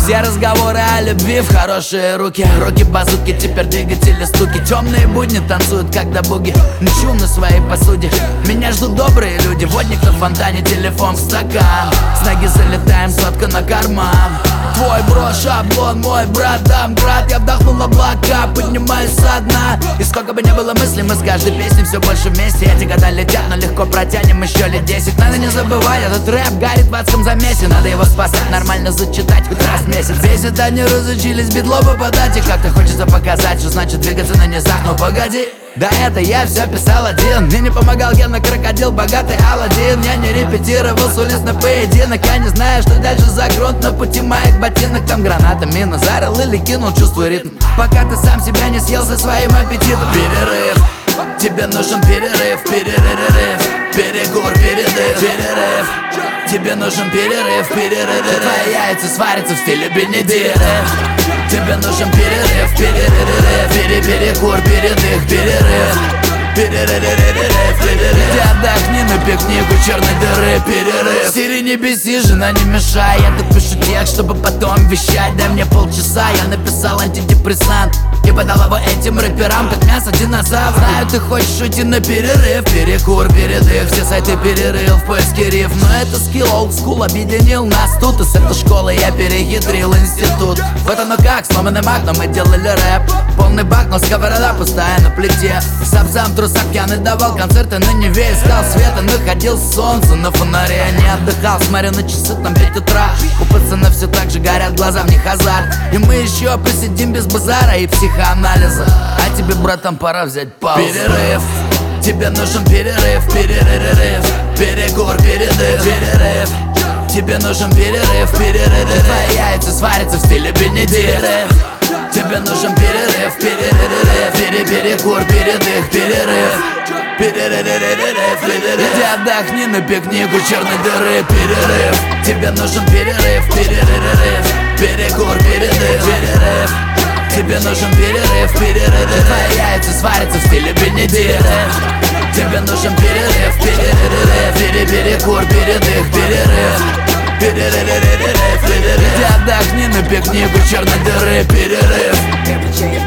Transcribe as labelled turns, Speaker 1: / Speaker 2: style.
Speaker 1: Все разговоры о любви в хорошие руки. Руки-базуки, теперь двигатели стуки. Темные будни танцуют, когда буги. Мчу на своей посуде. Меня ждут добрые люди. Водник на фонтане, телефон в стакан. С ноги залетаем, сотка на карман. Твой бро шаблон, мой брат Дамград. Я вдохнул облака, поднимаюсь со дна. И сколько бы ни было мыслей, мы с каждой песней все больше вместе. Эти года летят, но легко протянем еще лет 10. Надо не забывать, этот рэп горит в адском замесе. Надо его спасать, нормально зачитать хоть раз в месяц. Бесит, они разучились битло попадать. И как-то хочется показать, что значит двигаться на низах. Но погоди, да это я все писал один. Мне не помогал Гена Крокодил, богатый Аладдин. Я не репетировал с улиц на поединок. Я не знаю, что дальше за грунт. На пути моих ботинок там граната, мина. Зарыл или кинул, чувствую ритм. Пока ты сам себя не съел со своим аппетитом. Перерыв, тебе нужен перерыв. Перерыв, перекур, передых. Перерыв, тебе нужен перерыв. Перерыв, твои яйца сварятся в стиле Бенедикт. Тебе нужен перерыв. Перерыв, перекур, передых. Перерыв, иди отдохни на пикник у черной дыры. Перерыв. Сири, не беси, жена, не мешай. Я тут пишу текст, чтобы потом вещать. Дай мне полчаса, я написал антидепрессант и подал его этим рэперам, как мясо динозавра. Знаю, ты хочешь уйти на перерыв. Перекур, передых, все сайты перерыл в поиске риф. Но это скилл old school объединил нас тут. И с этой школы я перехитрил институт. Вот оно как, сломанный маг, но мы делали рэп. Полный бак, но сковорода пустая на плите. Сам в трусах пьяный давал концерты на Неве. Искал света, находил солнце на фонаре. Не отдыхал, смотря на часы, там 5 утра. У пацана все так же горят глаза, в них азарт. И мы еще посидим без базара и психоанализа. А тебе, братан, пора взять паузу. Перерыв, тебе нужен перерыв. Перерыв, перекур, передых. Перерыв, тебе нужен перерыв. Перерыв, твои яйца сварятся в стиле Бенедикт. Тебе нужен перерыв. Перерыв, перекур, передых. Перерыв, иди отдохни на пикник у черной дыры. Перерыв, тебе нужен перерыв. Перерыв, перекур, передых. Перерыв, тебе нужен перерыв. Перерыв, твои яйца сварятся в стиле Бенедикт. Тебе нужен перерыв. Перерыв, перекур, передых. Перерыв, иди отдохни на пикник у черной дыры. Перерыв.